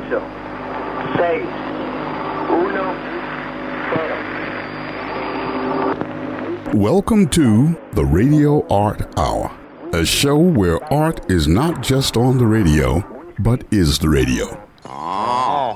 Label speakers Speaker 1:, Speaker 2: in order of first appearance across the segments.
Speaker 1: 6, 1, 0.
Speaker 2: Welcome to the Radio Art Hour, a show where art is not just on the radio, but is the radio.
Speaker 3: Radio.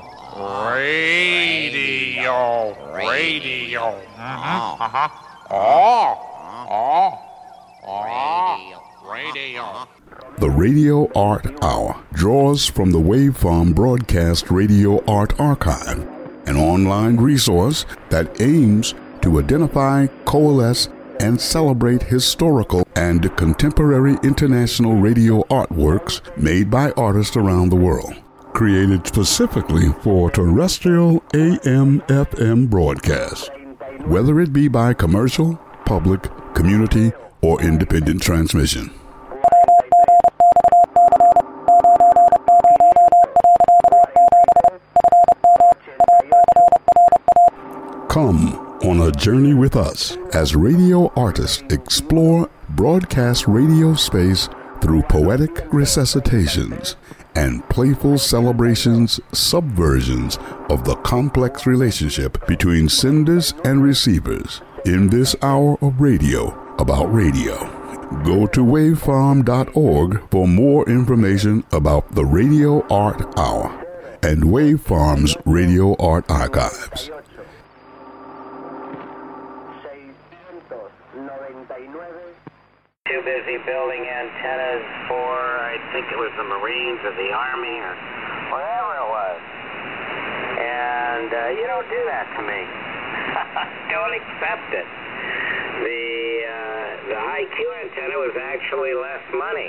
Speaker 3: Radio.
Speaker 2: The Radio Art Hour draws from the Waveform Broadcast Radio Art Archive, an online resource that aims to identify, coalesce, and celebrate historical and contemporary international radio artworks made by artists around the world. Created specifically for terrestrial AM/FM broadcasts, whether it be by commercial, public, community, or independent transmission. Come on a journey with us as radio artists explore broadcast radio space through poetic recitations and playful celebrations, subversions of the complex relationship between senders and receivers in this hour of radio about radio. Go to waveform.org for more information about the Radio Art Hour and Waveform's Radio Art Archives.
Speaker 4: Too busy building antennas for, I think it was the Marines or the Army or whatever it was. And you don't do that to me. Don't accept it. The IQ antenna was actually less money.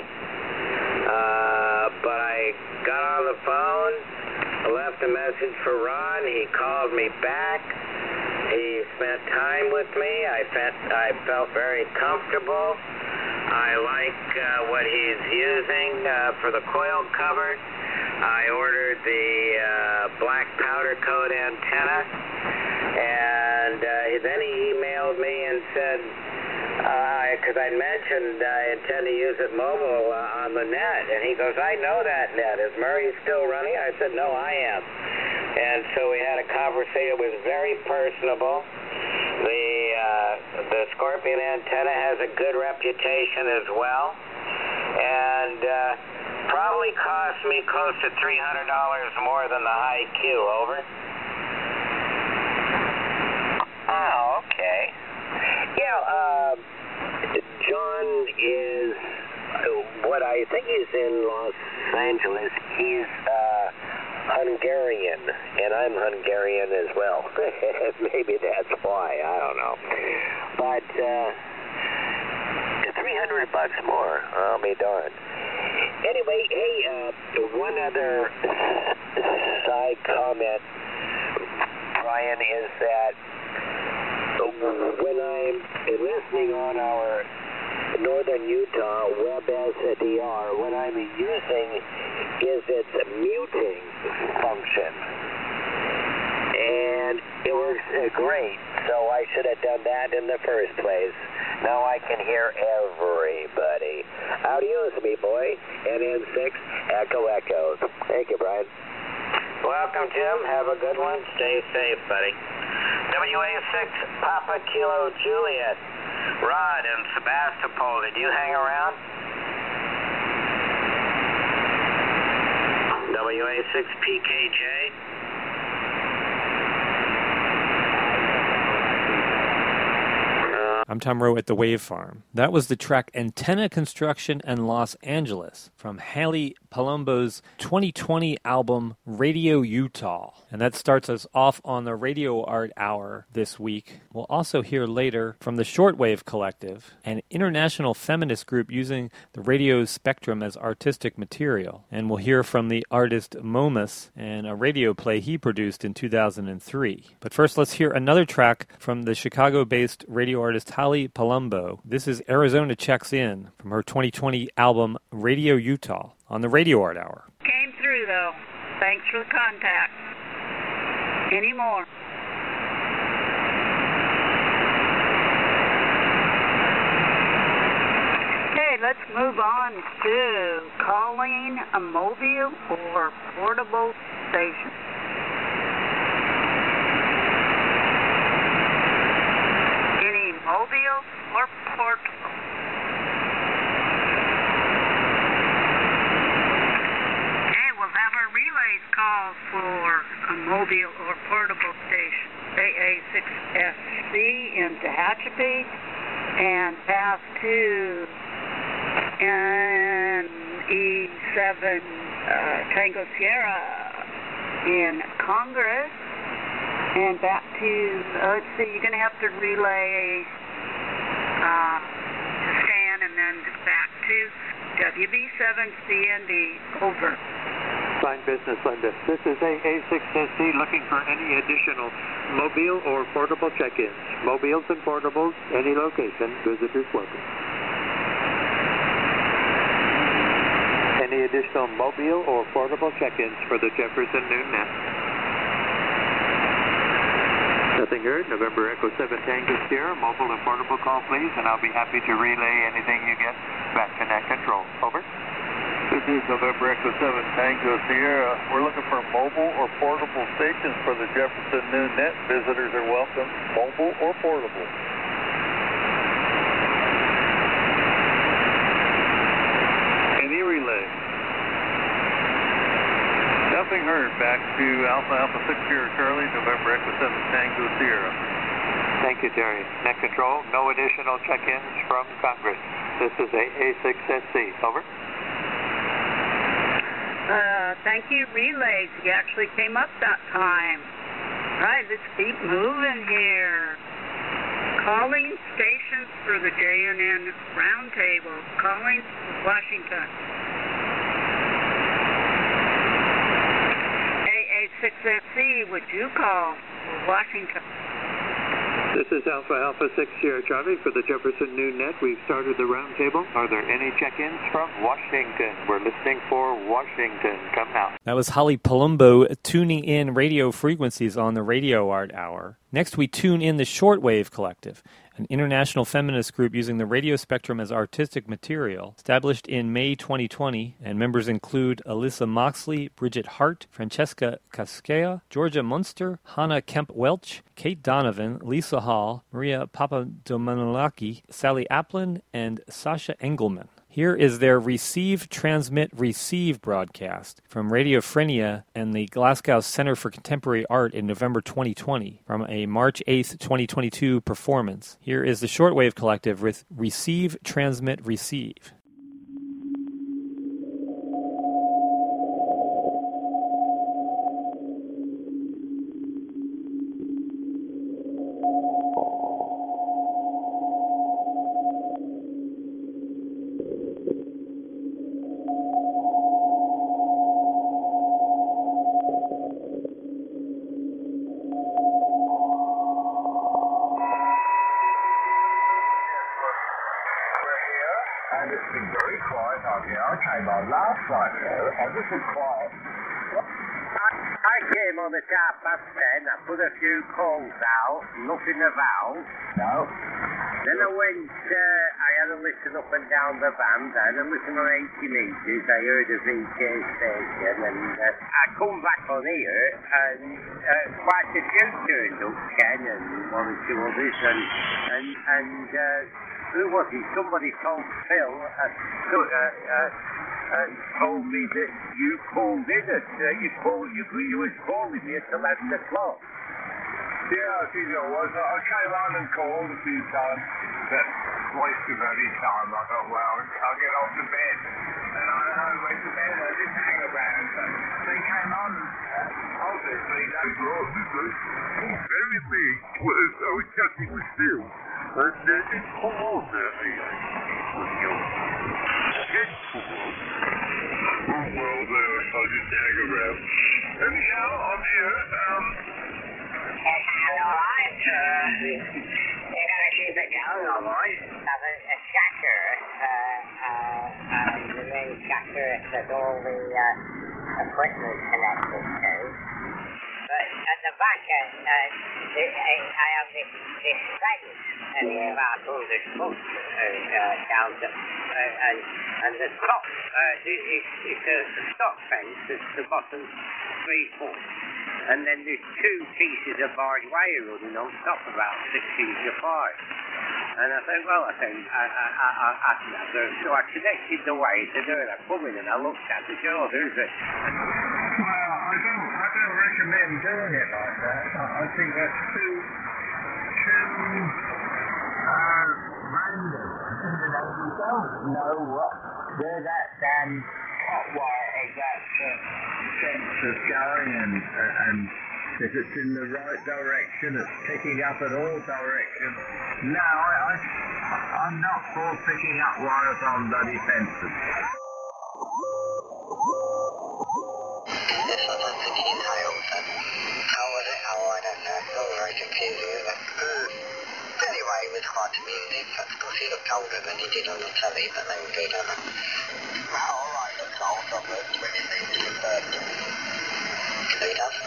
Speaker 4: But I got on the phone, I left a message for Ron, he called me back. He spent time with me. I felt very comfortable. I like what he's using for the coil cover. I ordered the black powder coat antenna, and then he emailed me and said, because I mentioned I intend to use it mobile on the net, and he goes, I know that net. Is Murray still running? I said, no, I am. And so we had a conversation. It was very personable. The Scorpion antenna has a good reputation as well, and probably cost me close to $300 more than the IQ. Over. Oh, okay. Yeah, John is what I think he's in Los Angeles. He's Hungarian, and I'm Hungarian as well. Maybe that's why, I don't know. But $300 more, I'll be darned. Anyway, hey, one other side comment, Brian, is that when I'm listening on our Northern Utah WebSDR, what I'm using is its muting function. And it works great, so I should have done that in the first place. Now I can hear everybody. Adios, me boy. NN6, Echo Echoes. Thank you, Brian. Welcome, Jim. Have a good one. Stay safe, buddy. WA6, Papa Kilo Juliet. Rod in Sebastopol, did you hang around? WA6 PKJ.
Speaker 5: I'm Tom Rowe at the Wave Farm. That was the track Antenna Construction in Los Angeles from Haley Palumbo's 2020 album Radio Utah. And that starts us off on the Radio Art Hour this week. We'll also hear later from the Shortwave Collective, an international feminist group using the radio spectrum as artistic material. And we'll hear from the artist Momus and a radio play he produced in 2003. But first, let's hear another track from the Chicago-based radio artist Haley Palumbo. This is Arizona Checks In from her 2020 album Radio Utah on the Radio Art Hour.
Speaker 6: Came through, though. Thanks for the contact. Any more? Okay, let's move on to Colleen calling a mobile or portable station. Any mobile or portable. Okay, we'll have our relays call for a mobile or portable station. AA6SC in Tehachapi and pass to NE7 Tango Sierra in Congress and back to, let's see, you're going to have to relay to Stan and then back to WB7CND. Over.
Speaker 1: Fine business, Linda. This is AA6SC looking for any additional mobile or portable check-ins. Mobiles and portables, any location, visitors welcome. Any additional mobile or portable check-ins for the Jefferson Noon Net? Nothing heard. November Echo 7 Tango Sierra, mobile and portable call please, and I'll be happy to relay anything you get back to net control. Over.
Speaker 7: This is November Echo 7 Tango Sierra. We're looking for mobile or portable stations for the Jefferson Noon Net. Visitors are welcome, mobile or portable. Any relay? Nothing heard. Back to Alpha 6 Sierra Charlie, November Echo 7 Tango Sierra.
Speaker 1: Thank you, Terry. Net control, no additional check-ins from Congress. This is AA6SC. Over.
Speaker 6: Thank you, relays. You actually came up that time. Right, let's keep moving here. Calling stations for the JNN Roundtable. Calling Washington. AA6SC, would you call Washington?
Speaker 1: This is Alpha 6 Sierra Charlie for the Jefferson Noon Net. We've started the roundtable. Are there any check-ins from Washington? We're listening for Washington. Come now.
Speaker 5: That was Holly Palumbo tuning in radio frequencies on the Radio Art Hour. Next, we tune in the Shortwave Collective, an international feminist group using the radio spectrum as artistic material, established in May 2020, and members include Alyssa Moxley, Bridget Hart, Francesca Cascea, Georgia Munster, Hannah Kemp-Welch, Kate Donovan, Lisa Hall, Maria Papadomenolaki, Sally Applin, and Sasha Engelman. Here is their Receive, Transmit, Receive broadcast from Radiophrenia and the Glasgow Center for Contemporary Art in November 2020 from a March 8th, 2022 performance. Here is the Shortwave Collective with Receive, Transmit, Receive.
Speaker 4: I came on at 10:30. I put a few calls out, nothing of valve. No. Then I went, I had a listen up and down the band, I had a listen on 80 metres, I heard a VK station, and I come back on here, and quite a few turned up, Ken, and one or two others, and who was he? Somebody told Phil, told me that you called in at, you was calling me at 11 o'clock.
Speaker 8: Yeah, I think it was. I came on and called a few times, but twice of any time I thought, well, I'll get off to bed. And I went to bed, I didn't hang around. So they came on, obviously, they brought me to everything was, I was chatting with Phil, and they didn't come on that evening. Oh, well, there, I didn't hang around. Anyhow, I'm here,
Speaker 4: All right, you're going to keep it going, all right? Have a chatter, the main chatter that all the equipment connected to. But at the back, I have this fence, and it's about 100 foot down to, and the top, it's a stock fence, it's the bottom 3 foot. And then there's 2 pieces of barbed wire running on top, about 6 feet apart. And I said, well, so I connected the wire to do it. I come in and I looked at it, oh, there's a...
Speaker 8: Well, I don't recommend doing it like that. I think that's too random. You don't know where that damn hot wire of that fence is going and if it's in the right direction, it's picking up in all directions. No, I'm not for picking up wires on bloody fences.
Speaker 9: Yes, I'd like to detail that. How was it? Oh, I don't know. It's all very confusing, isn't it? Anyway, it was quite amusing. Of course, he looked older than he did on the telly, but they were good, aren't they? Well, all right, looks old, I've looked when his name was referred to. Who does?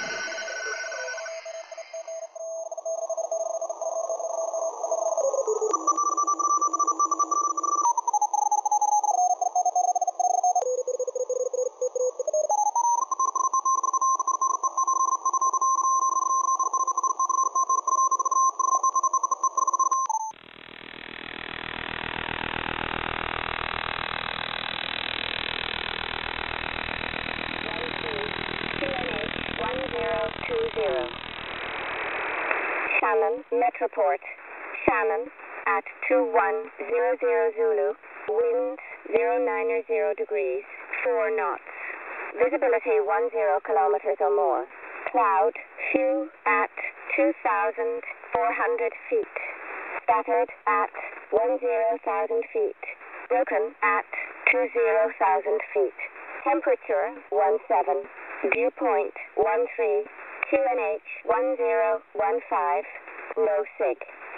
Speaker 10: Shannon, Metroport. Shannon at 2100 Zulu. Wind 090 degrees, 4 knots. Visibility 10 kilometers or more. Cloud, few at 2,400 feet. Scattered at 10,000 feet. Broken at 20,000 feet. Temperature 17. Dew point 13. QNH 1015. No sig.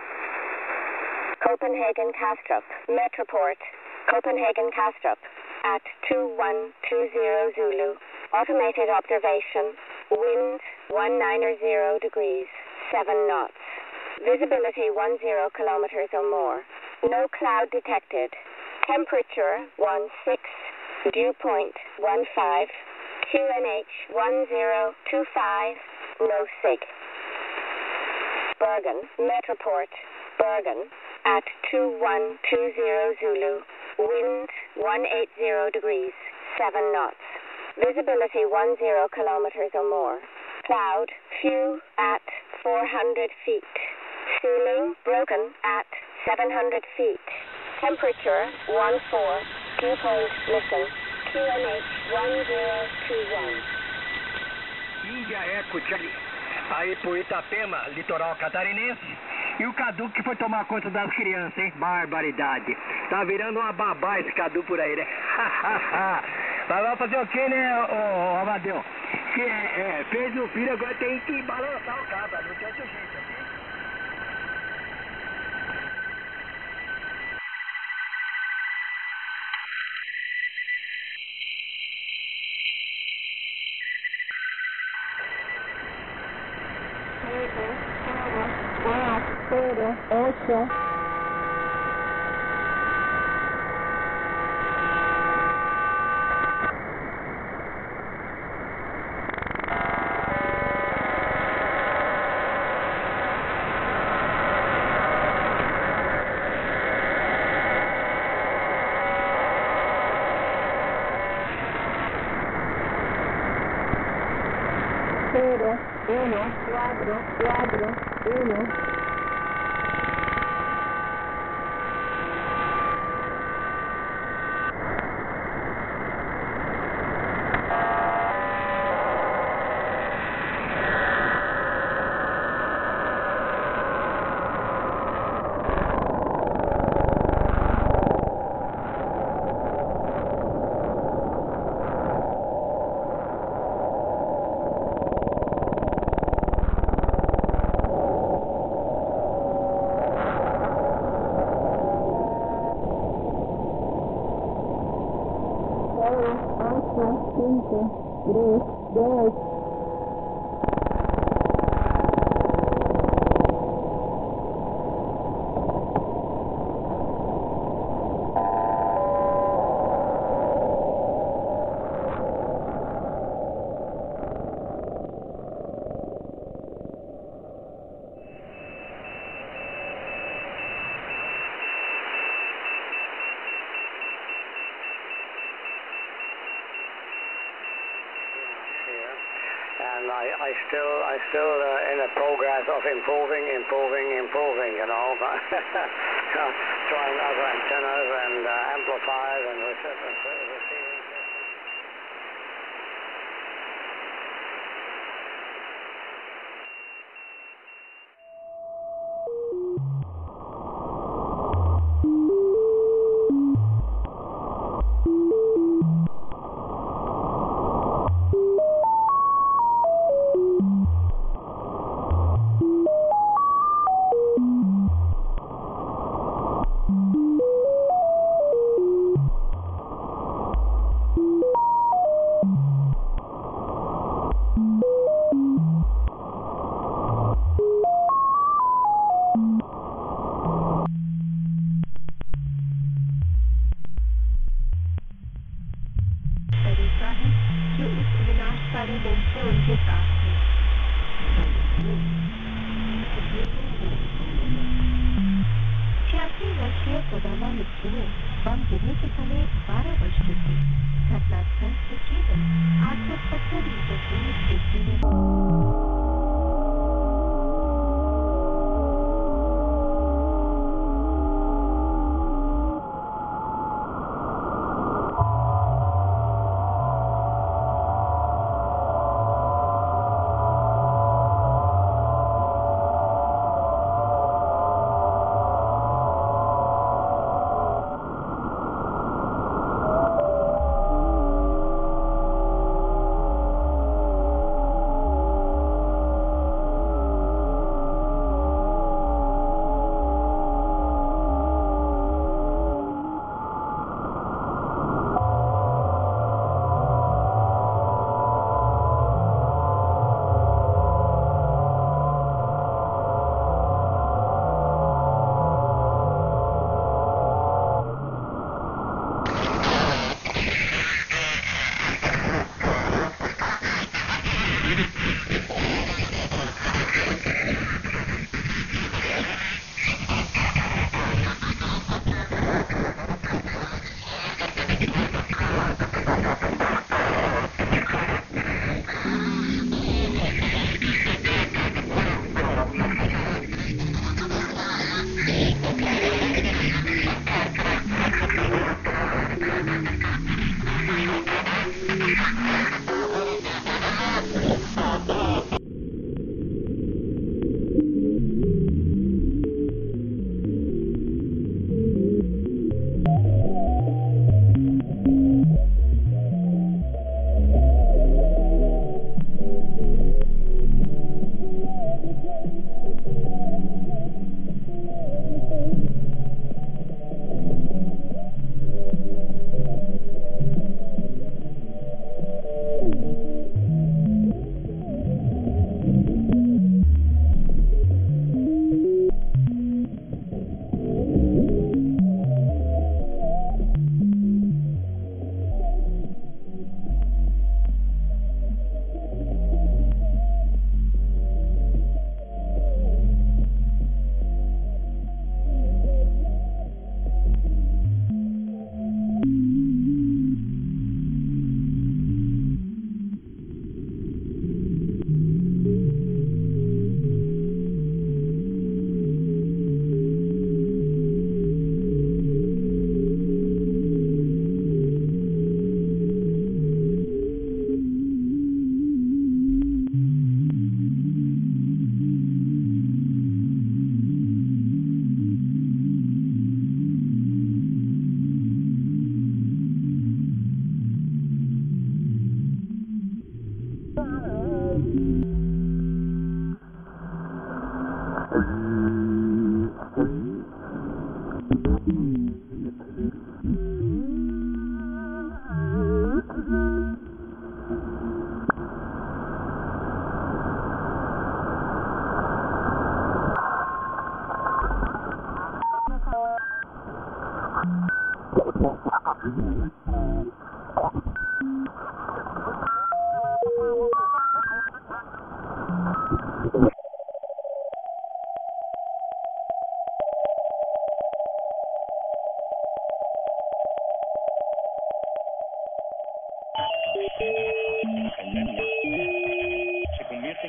Speaker 10: Copenhagen Kastrup. Metroport. Copenhagen Kastrup at 2120 Zulu. Automated observation. Wind 190 degrees, 7 knots. Visibility 10 kilometers or more. No cloud detected. Temperature 16. Dew point 15. QNH 1025. No sig. Bergen. Metroport. Bergen at 2120 Zulu. Wind 180 degrees, 7 knots. Visibility 10 kilometers or more. Cloud, few at 400 feet. Ceiling broken at 700 feet. Temperature 14. Dew point missing. QNH 1021.
Speaker 11: Índia Eco Charlie. Aí por Itapema, litoral catarinense. E o Cadu que foi tomar conta das crianças, hein? Barbaridade. Tá virando uma babá esse Cadu por aí, né? Mas vai fazer o quê, né, ô Amadeu? Se fez o filho, agora tem que balançar o cabra, não tem outro jeito, ok? and I still in the progress of improving, you know, trying other antennas and amplifiers and receiving.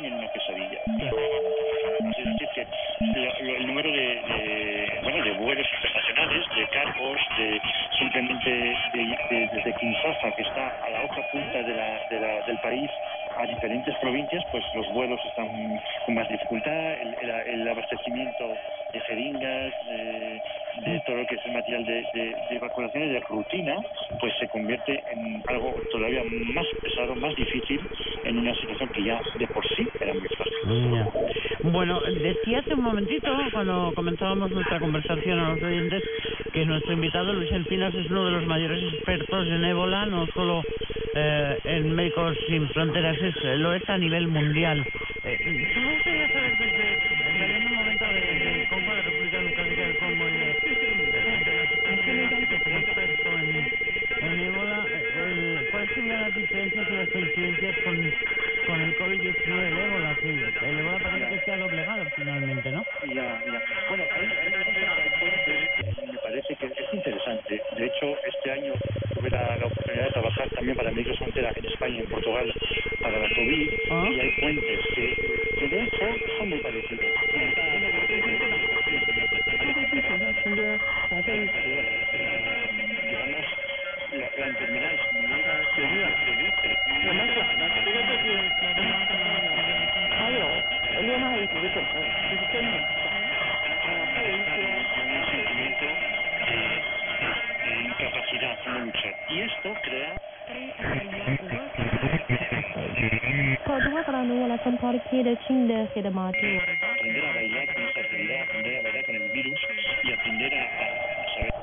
Speaker 12: año en una pesadilla. Es decir, que el número de vuelos internacionales, de cargos, simplemente desde Kinshasa, que está a la otra punta del país, a diferentes provincias, pues los vuelos están con más dificultad, el abastecimiento de jeringas, de todo lo que es el material de evacuaciones de rutina, pues se convierte en algo todavía más pesado, más difícil, en una situación que ya de por sí era muy fácil.
Speaker 13: Bueno, decía hace un momentito, cuando comenzábamos nuestra conversación a los oyentes, que nuestro invitado Luis Encinas es uno de los mayores expertos en ébola, no solo en Médicos Sin Fronteras, lo es a nivel mundial. Solo quería saber, saliendo un momento de Congo, de República Democrática del Congo y de la situación como experto en ébola, ¿cuáles serían las diferencias y las coincidencias con el COVID-19 del ébola? Que el ébola parece que se ha doblegado finalmente, ¿no?
Speaker 12: Ya. Bueno, me parece que es interesante. De hecho, este año tuve la oportunidad de trabajar también para Médicos Sin Fronteras en España y en Portugal para la COVID, y hay puentes que de hecho son muy parecidos. Digamos, la enfermedad se reduce. Incapacidad, no luchar. Y esto crea... Aprender a bailar con esa actividad, aprender a bailar con el virus y aprender a saber...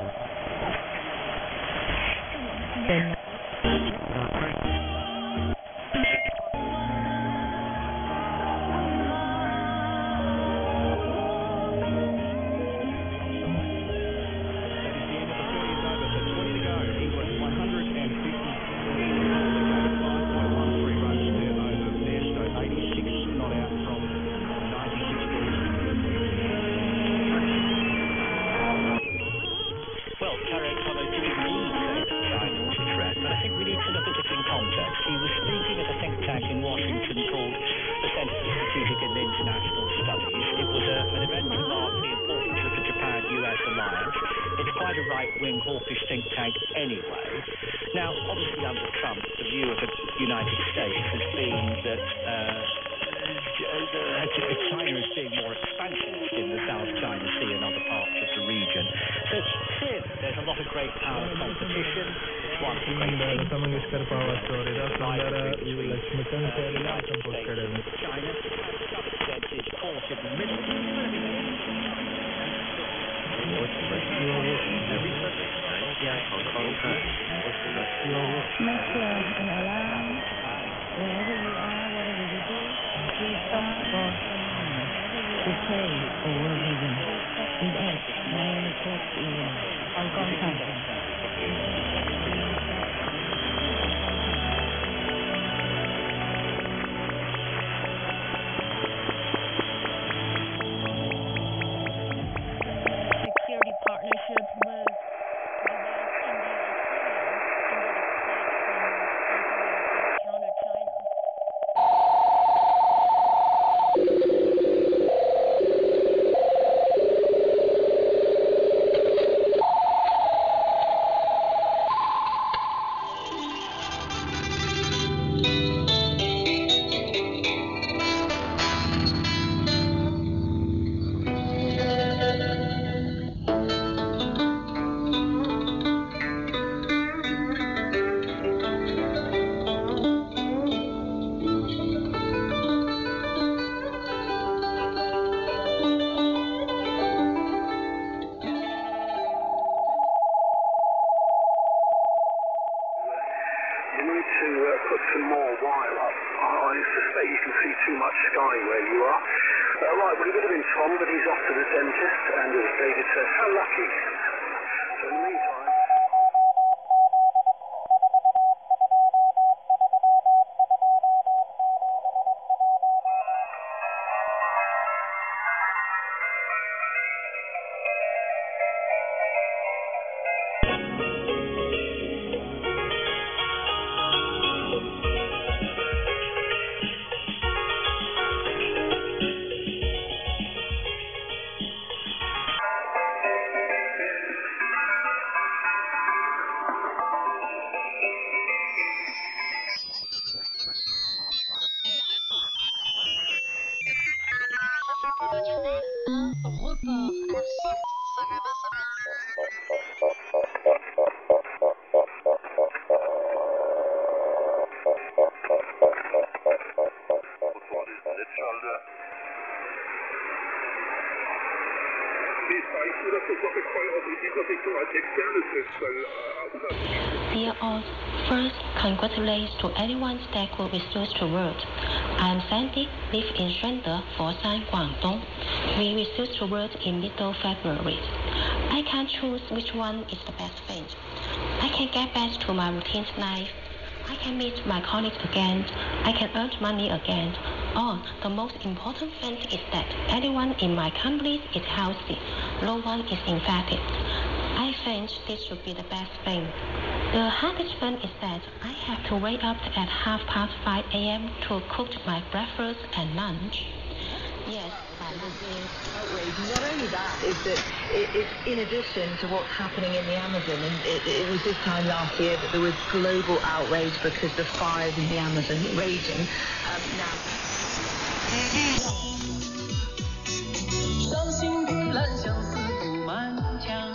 Speaker 14: Dear all, first, congratulations to everyone that could research the world. I am Sandy, live in Shunde, Foshan, Guangdong. We research the world in middle February. I can't choose which one is the best thing. I can get back to my routine life. I can meet my colleagues again. I can earn money again. Oh, the most important thing is that everyone in my company is healthy. No one is infected. I think this should be the best thing. The hardest thing is that I have to wake up at 5:30 a.m. to cook my breakfast and lunch. Yes,
Speaker 15: outrage. Not only that, is that it's in addition to what's happening in the Amazon, and it was this time last year that there was global outrage because the fires in the Amazon raging. Now.
Speaker 16: 伤心玉兰相思布满墙。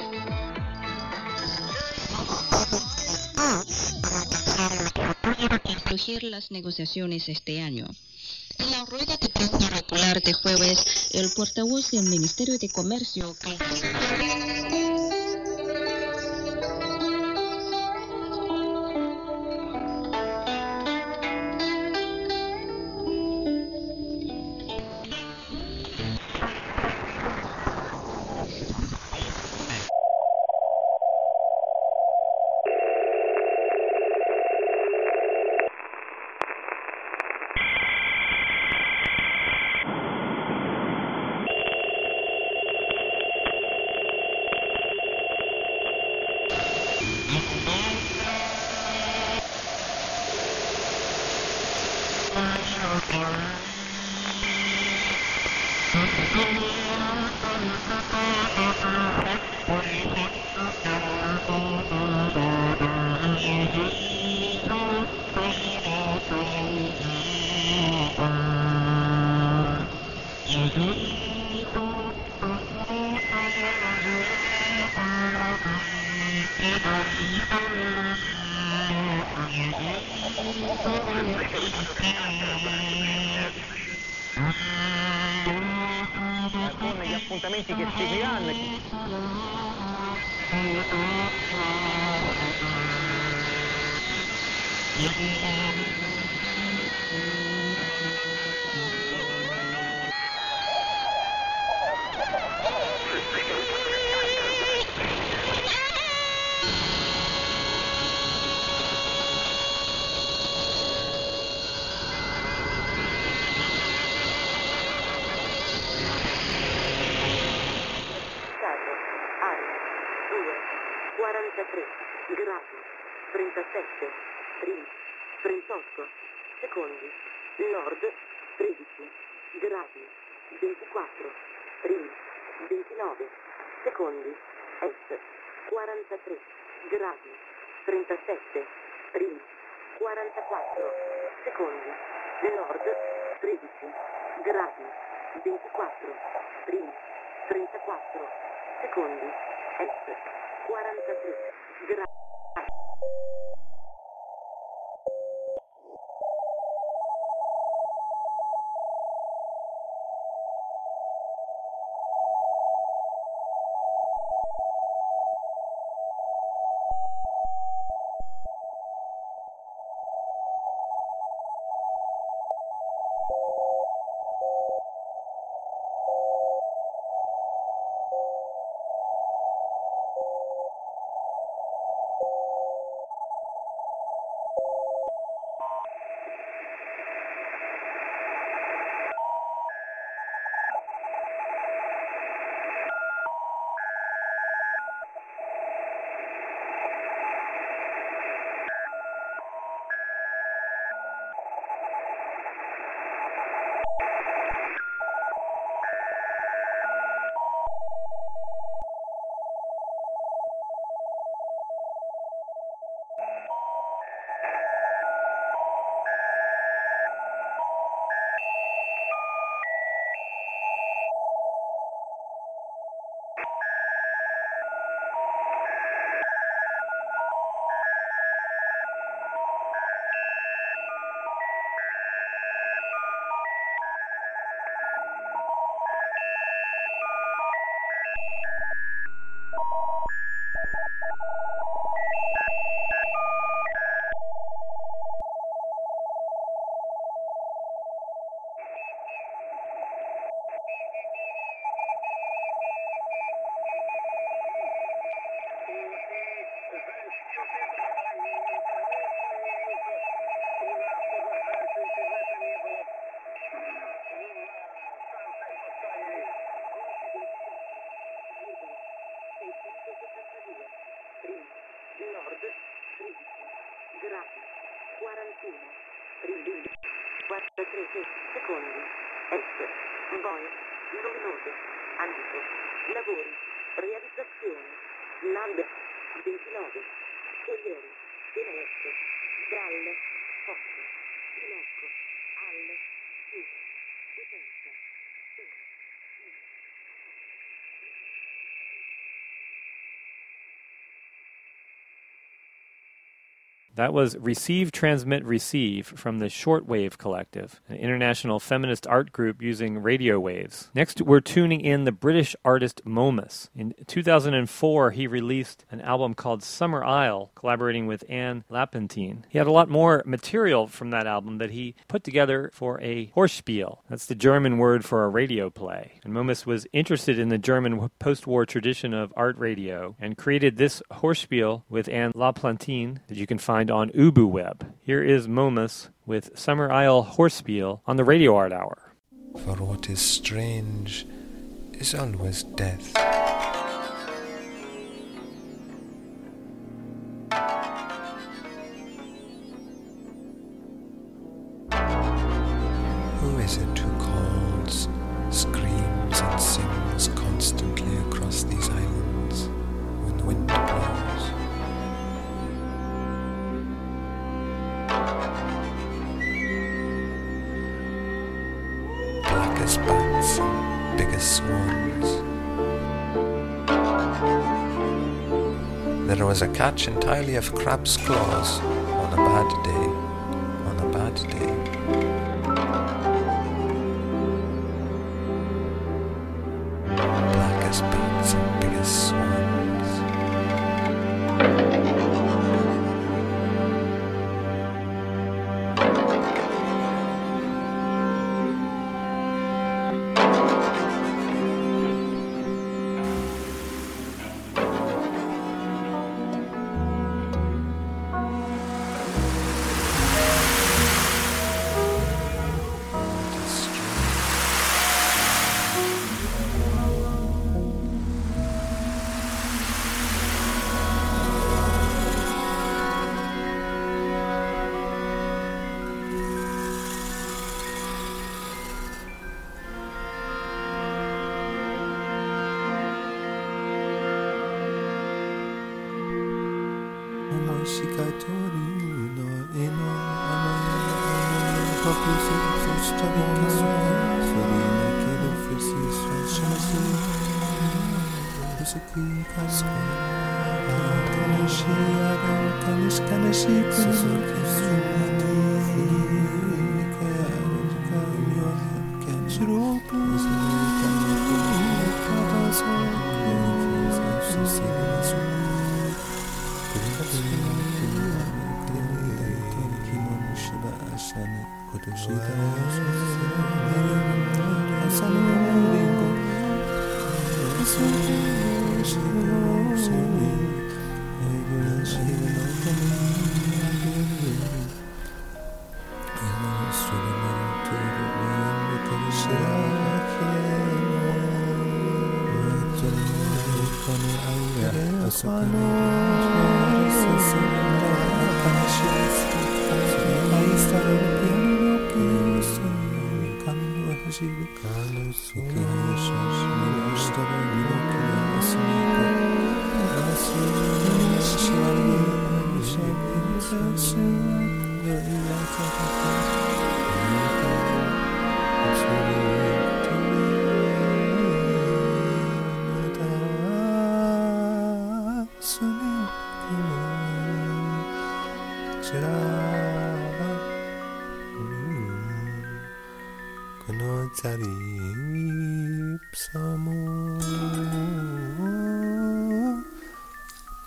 Speaker 17: Surgir las negociaciones este año. En la rueda de prensa regular de jueves, el portavoz del Ministerio de Comercio,
Speaker 11: con gli appuntamenti che seguiranno.
Speaker 18: gradi, 37, 38 secondi, nord 13 gradi, 24, 29 secondi, est 43 gradi, 37, 44 secondi, nord 13 gradi, 24, 34 secondi, est 43 gradi. Nord 13 gradi 41 43 secondi. Est Boeing luminose Andico lavori realizzazione Land 29 Corriere Venezia Dal Fosse Pinocco Al Sud Potenza
Speaker 5: That was Receive, Transmit, Receive from the Shortwave Collective, an international feminist art group using radio waves. Next, we're tuning in the British artist Momus. In 2004, he released an album called Summer Isle, collaborating with Anne Lapentine. He had a lot more material from that album that he put together for a Hörspiel. That's the German word for a radio play. And Momus was interested in the German post-war tradition of art radio and created this Hörspiel with Anne Lapentine that you can find on UbuWeb. Here is Momus with Summer Isle Hörspiel on the Radio Art Hour.
Speaker 19: For what is strange is always death. Who is it who calls, screams and sings constantly across these islands when the wind blows? Blackest bats and biggest swans. There was a catch entirely of crab's claws on a bad day, on a bad day. Blackest bats and biggest swans.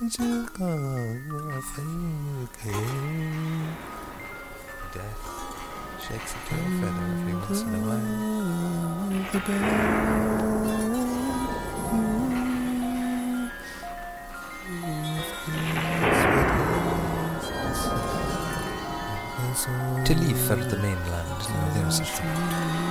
Speaker 19: Death shakes a tail feather every once in a while. To leave for the mainland, now there's a thought.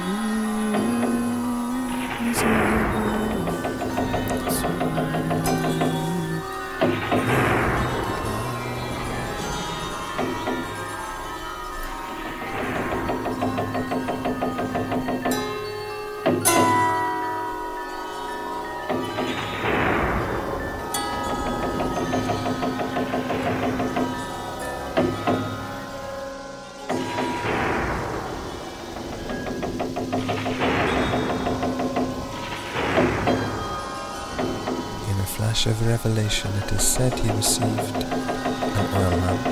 Speaker 19: Of revelation, it is said he received an oil lamp.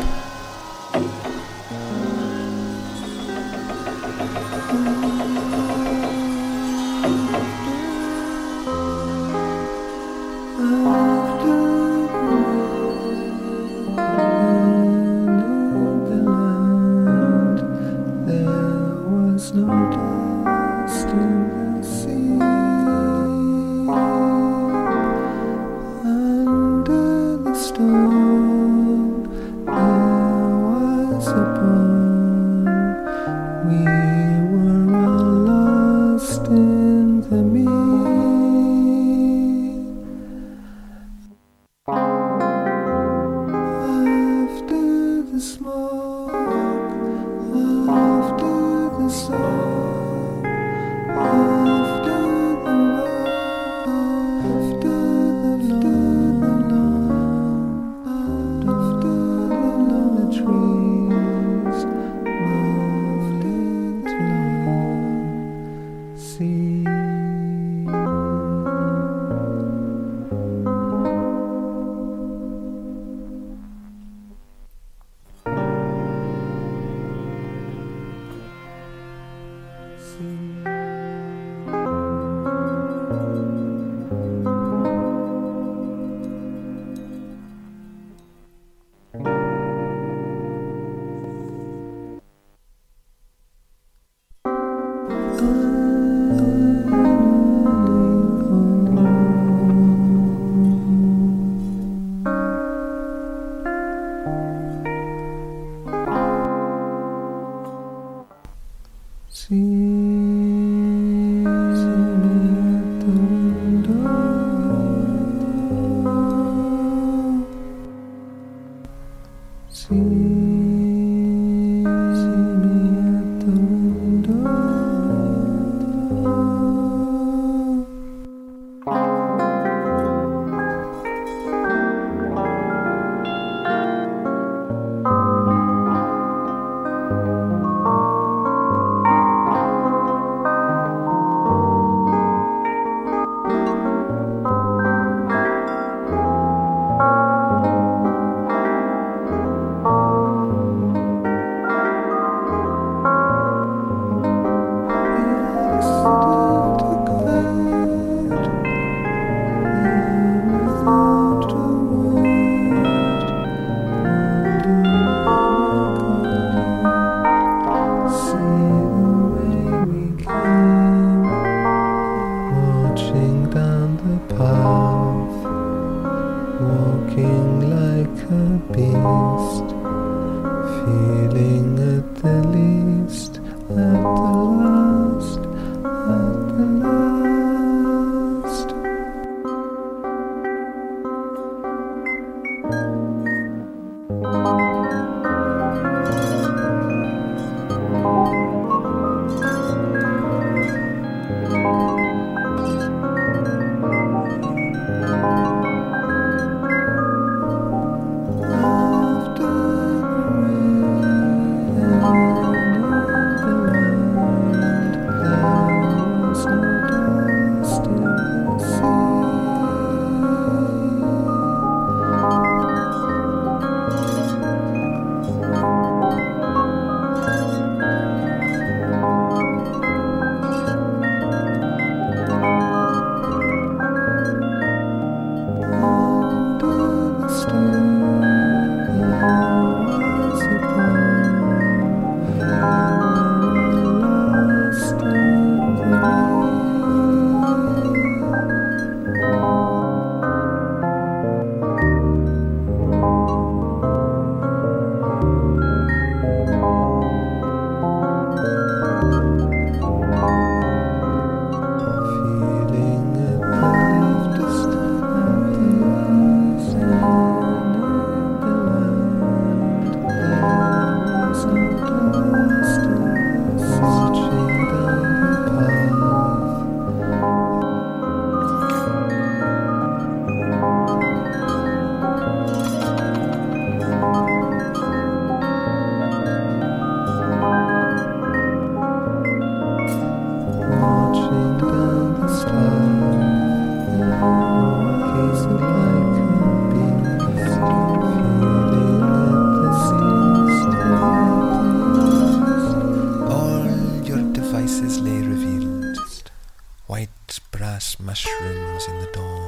Speaker 19: mushrooms in the dawn.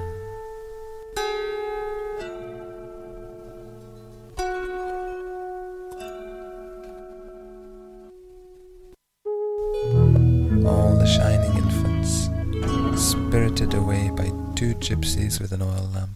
Speaker 19: All the shining infants, spirited away by two gypsies with an oil lamp.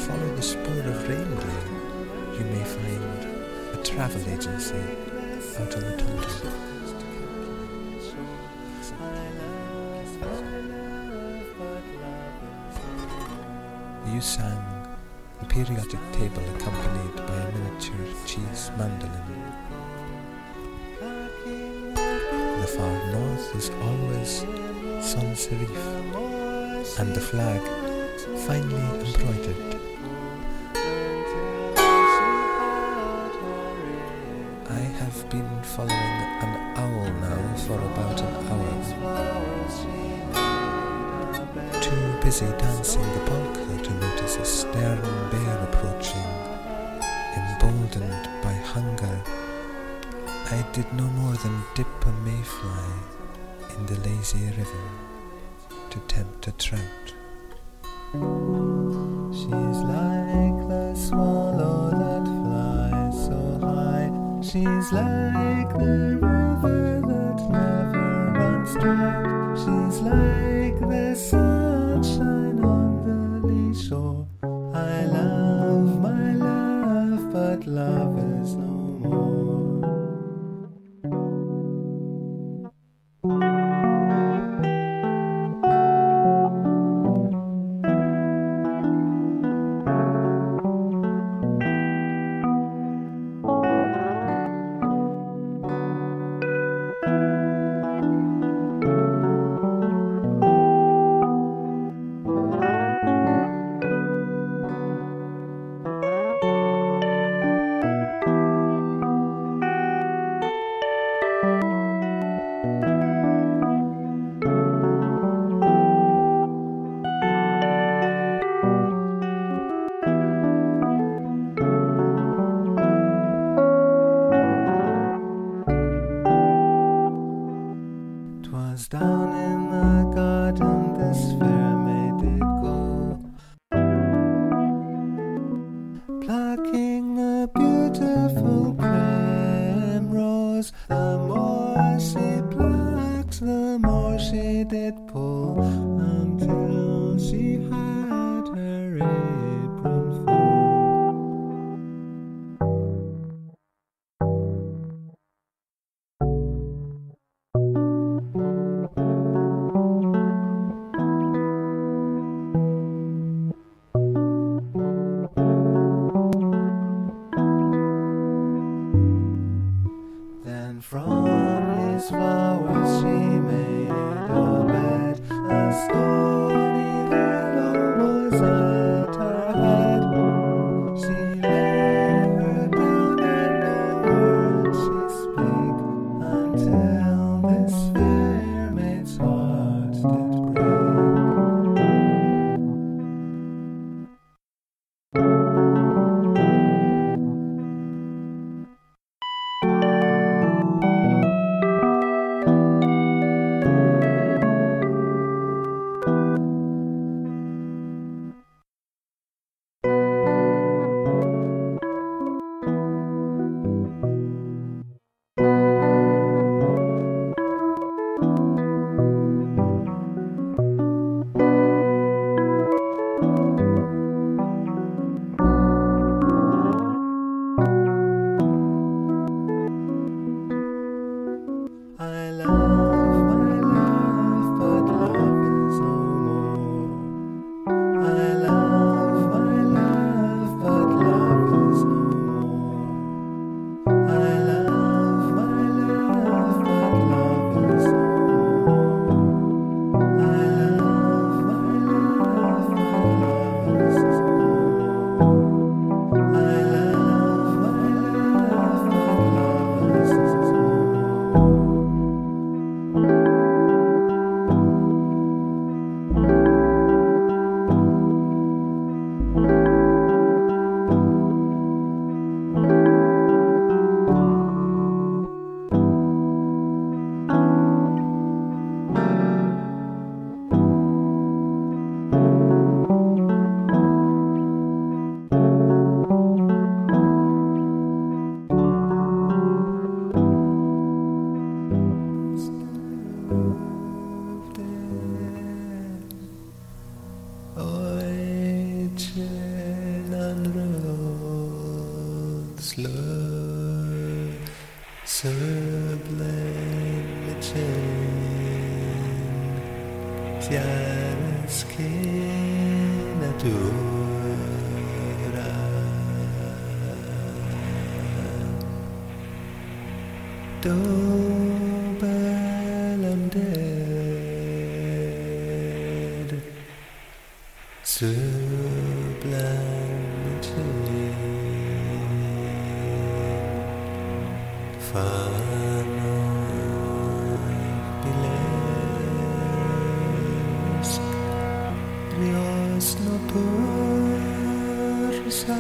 Speaker 19: follow the spoor of reindeer, you may find a travel agency out on the Tonto. You sang the periodic table accompanied by a miniature cheese mandolin. The far north is always sans serif, and the flag finely embroidered. I have been following an owl now for about an hour. Too busy dancing the polka to notice a stern bear approaching. Emboldened by hunger, I did no more than dip a mayfly in the lazy river to tempt a trout.
Speaker 20: She's like the swallow that flies so high. She's like the river that never runs dry. She's like the sunshine on the lee shore. I love my love, but love is no more. Down in the garden this fair maid did go, plucking the beautiful primrose. The more she plucked, the more she did pull, until she had her apron full. From his flowers she made a bed, a stony bed. slow, sublime chain, chiaroscinatura. Double and dead, sublime chain, fano bilesc, Dios no torsa,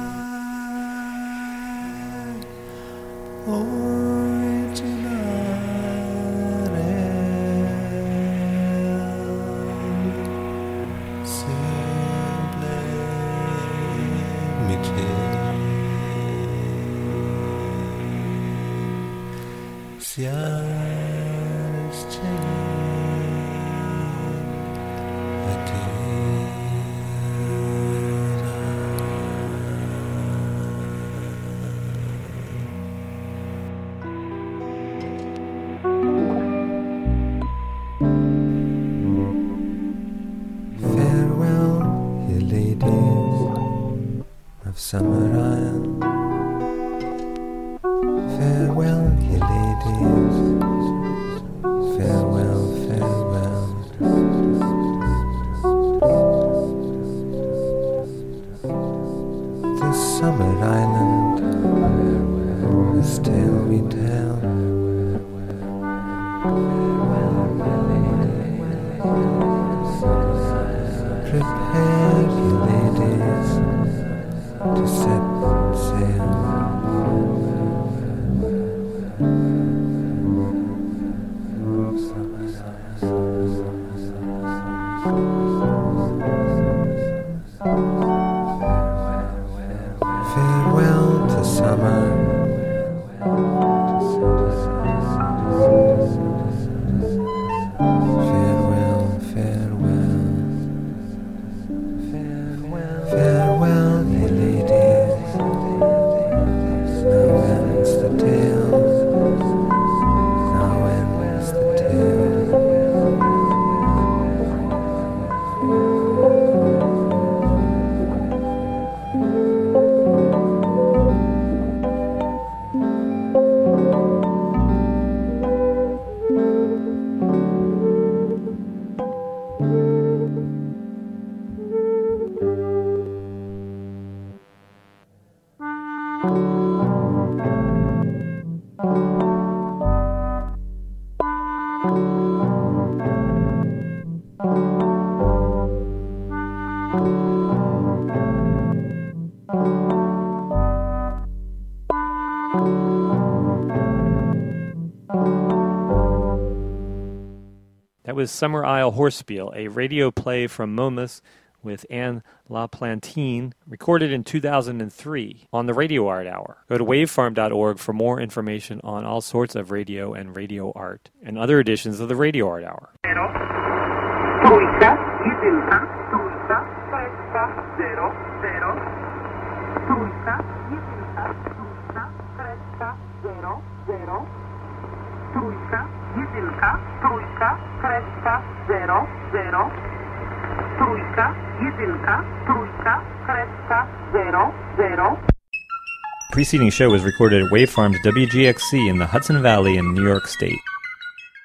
Speaker 20: Summer Isle. Farewell, ye ladies. Farewell, farewell. This summer island, this tale we tell. Prepare, ye ladies, to set sail. Farewell to summer. Farewell, farewell. Farewell, ye ladies. Now ends the tale. Now ends the tale.
Speaker 5: That was Summer Isle Horsespiel, a radio play from Momus with Anne LaPlantine, recorded in 2003 on the Radio Art Hour. Go to wavefarm.org for more information on all sorts of radio and radio art and other editions of the Radio Art Hour. Preceding show was recorded at Wavefarm's WGXC in the Hudson Valley in New York State.